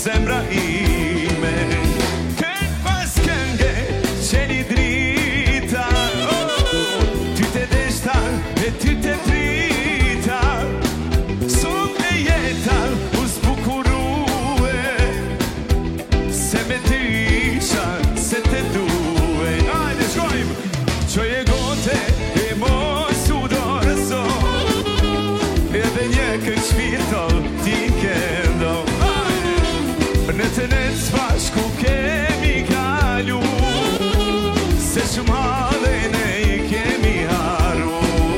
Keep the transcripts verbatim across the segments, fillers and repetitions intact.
zemra ime. Kënd pas kënge qeni drita, oh, ty te deshta e ty te prita, sot e jeta u zbukurue, se me ty isha se te due. Ajde shkojmë, qoje gote e mos u dorëso, edhe një këtë shpirto ti kendo. Në të në të bashku kemi kalu, se shumë hadhe ne i kemi haru.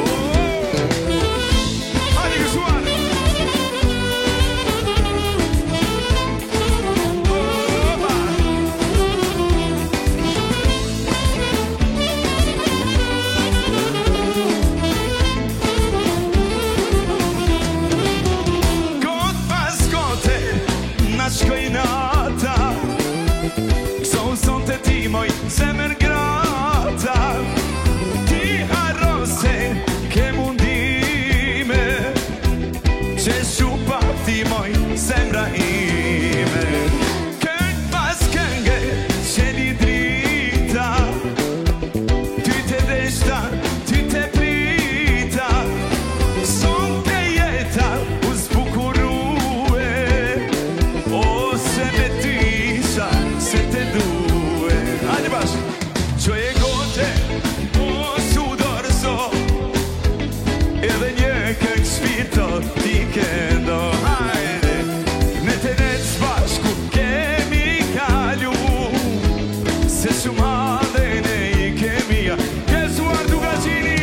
Hajde gësuar! Opa! Kot pas kote, na shkoj nata, këso son të ti moj zemër grata, ti harrose ke mundime, që shupa ti moj zemra ime. Kënd pas kënge qeni drita, ty te deshta, ty te prita, son të jeta u zbukurue, se me ty isha se te due. Hajde bashkë, qoje gote mos u dorëso, edhe një këngë shpirto ti kendo. Hajde, ne të ne të bashku kemi kalu, se shumë hadhe ne i kemi ja. Gëzuar duka qini.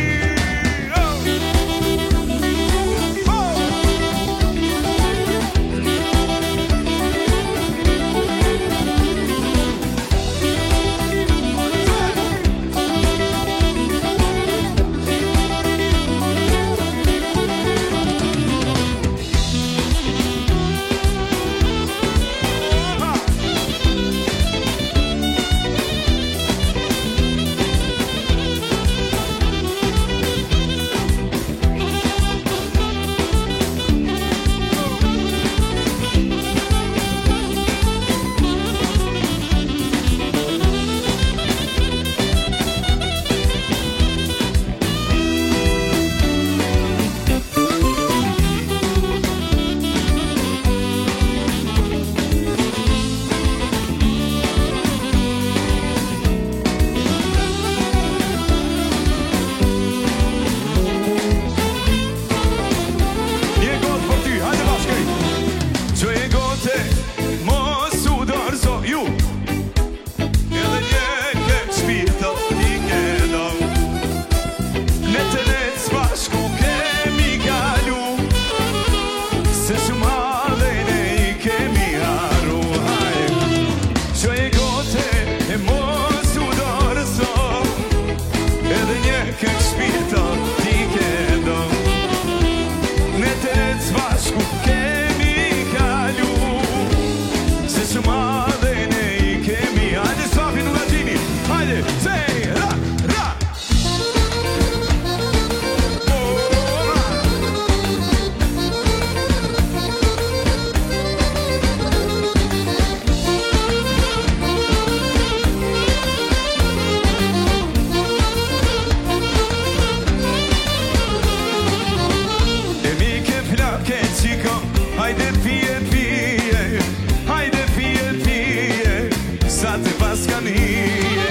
Hajde pije, pije, hajde pije, pije, sa te paskanije.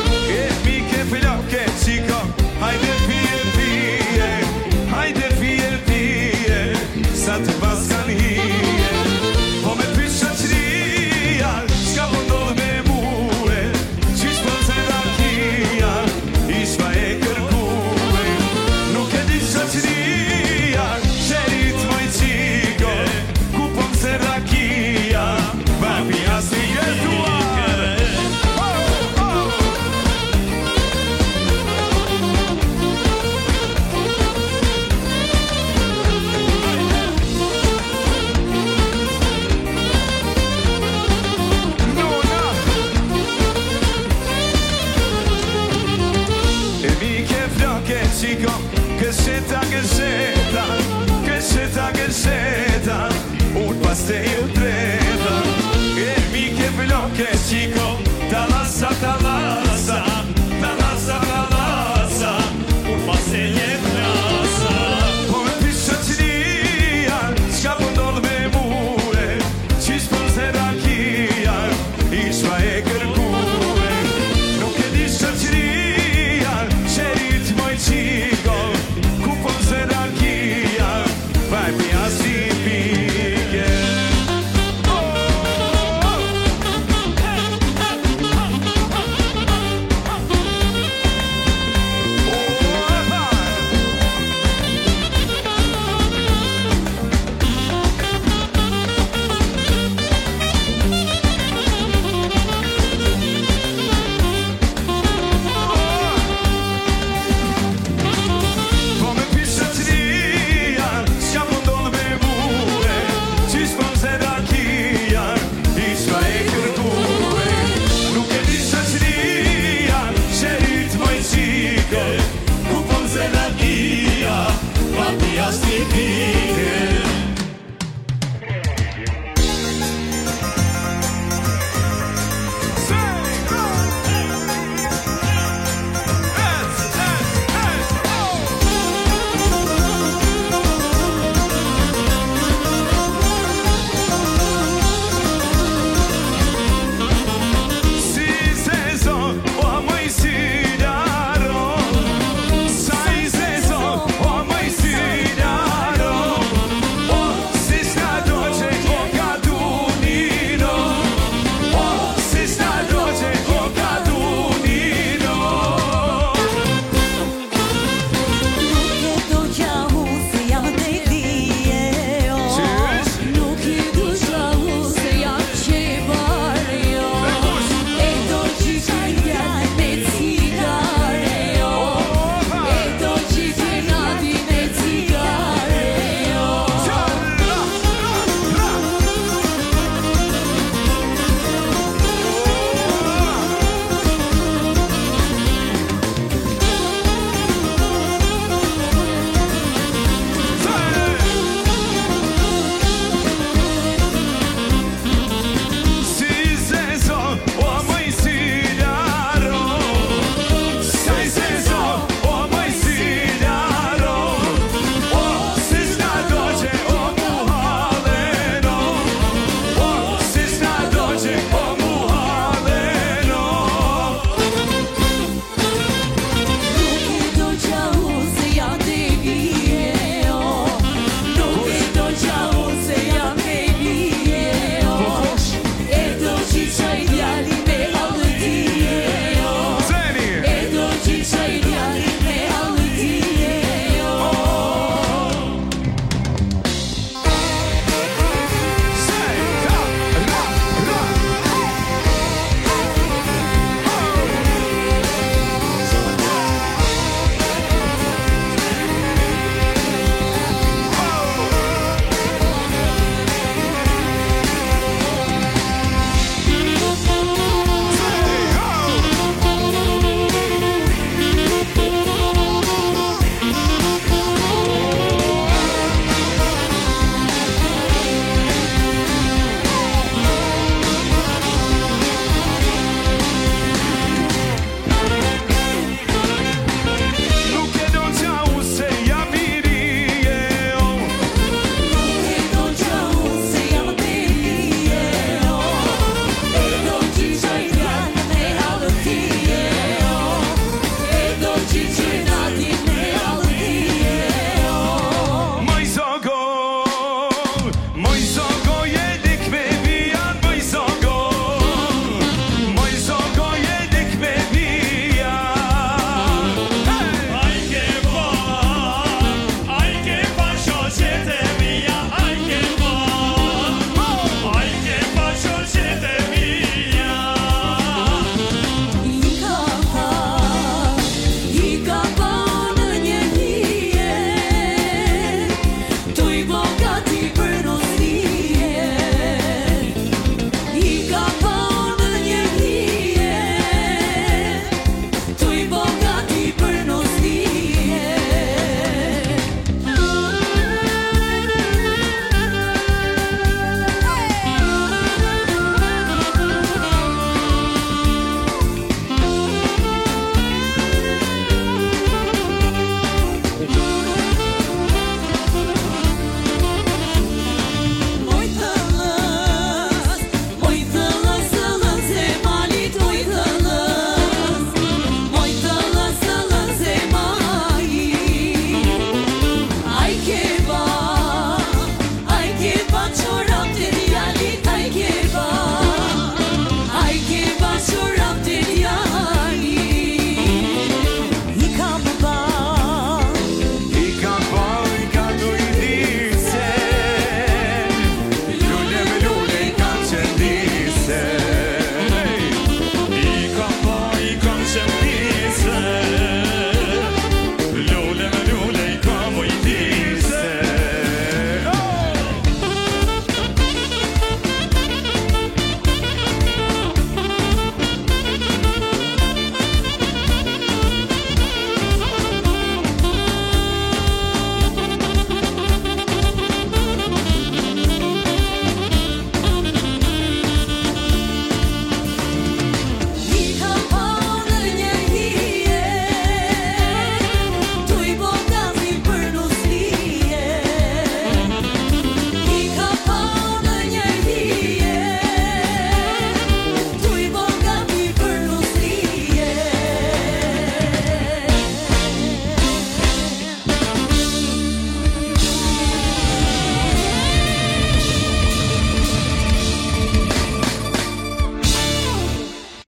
E mi ke floke qiko, hajde pije, pije, hajde pije, pije, sa te paskanije. Po me pisha qëria, qka po ndodh me mue, qish po të rakia, ishpa e kërkue. Nuk e disha qëria, qerit moj qiko, rakia, papi asi e tuar. Oh, oh. No, no. E mi ke floke qiko, kësheta, kësheta, kësheta, kësheta, unë pas te ju tre.